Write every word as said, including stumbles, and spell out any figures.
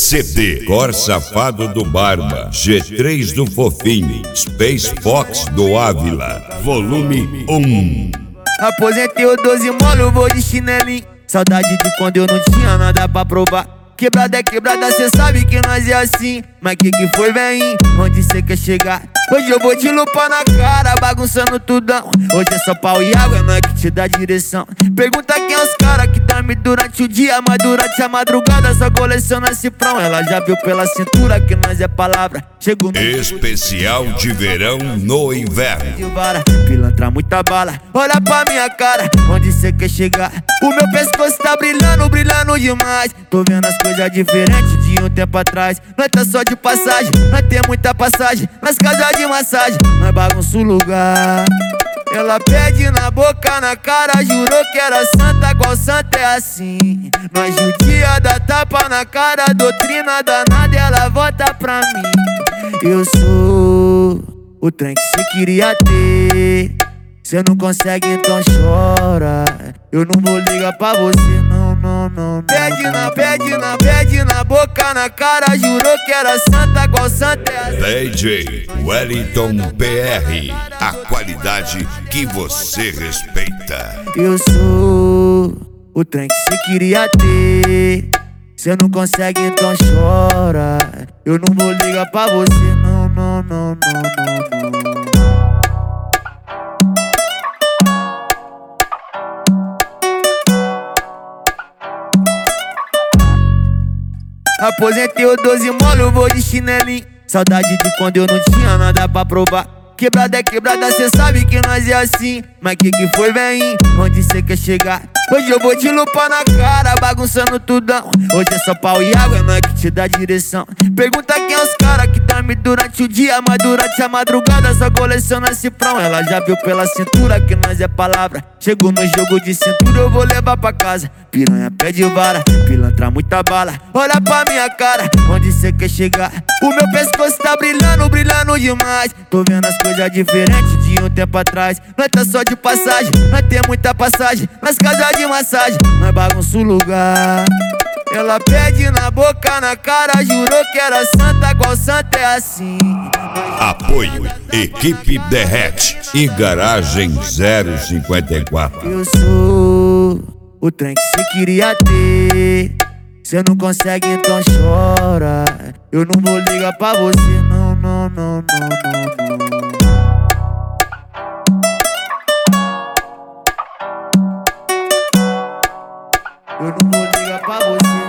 C D Cor Safado do Barba, G três do Fofinho, Space Fox do Ávila, volume um. Aposentei o doze molo, vou de chinelinho. Saudade de quando eu não tinha nada pra provar. Quebrada é quebrada, cê sabe que nós é assim. Mas que que foi, vem? Onde cê quer chegar? Hoje eu vou te lupar na cara, bagunçando tudão. Hoje é só pau e água, não é que te dá direção. Pergunta quem é os cara que dorme durante o dia, mas durante a madrugada só coleciona cifrão. Ela já viu pela cintura que nós é palavra. Chego no especial de verão no inverno. Pilantra muita bala, olha pra minha cara, onde cê quer chegar? O meu pescoço tá brilhando, brilhando demais. Tô vendo as coisas diferentes de um tempo atrás. Nós tá só de passagem, nós tem muita passagem nas casas de massagem, nós bagunça o lugar. Ela pede na boca, na cara, jurou que era santa, qual santa é assim? Nós judia da tapa na cara, doutrina danada, ela volta pra mim. Eu sou o trem que cê queria ter, cê não consegue então chora. Eu não vou ligar pra você, não, não, não, não. Pede na, pede na, pede na boca, na cara, jurou que era santa, qual santa é assim? D J Wellington P R, a qualidade que você respeita. Eu sou o trem que cê queria ter, cê não consegue então chora. Eu não vou ligar pra você, não, não, não, não, não, não. Aposentei o doze molo, vou de chinelinho. Saudade de quando eu não tinha nada pra provar. Quebrada é quebrada, cê sabe que nós é assim. Mas que que foi, vem? Onde cê quer chegar? Hoje eu vou te lupar na cara, bagunçando tudão. Hoje é só pau e água, não é que te dá direção. Pergunta quem é os cara que dorme durante o dia, mas durante a madrugada só coleciona cifrão. Ela já viu pela cintura que nós é palavra. Chego no jogo de cintura, eu vou levar pra casa. Piranha pede vara, pilantra muita bala. Olha pra minha cara, onde cê quer chegar? O meu pescoço tá brilhando, brilhando demais. Tô vendo as coisas diferentes de um tempo atrás. Nós tá só de passagem, nós tem muita passagem nas casas de massagem, nós bagunça o lugar. Ela pede na boca, na cara, jurou que era santa, qual santa é assim? Apoio Equipe Derrete e Garagem zero cinquenta e quatro. Eu sou o trem que cê queria ter, cê não consegue então chora. Eu não vou ligar pra você, não, não, não, não, não, não. Eu não vou ligar pra você.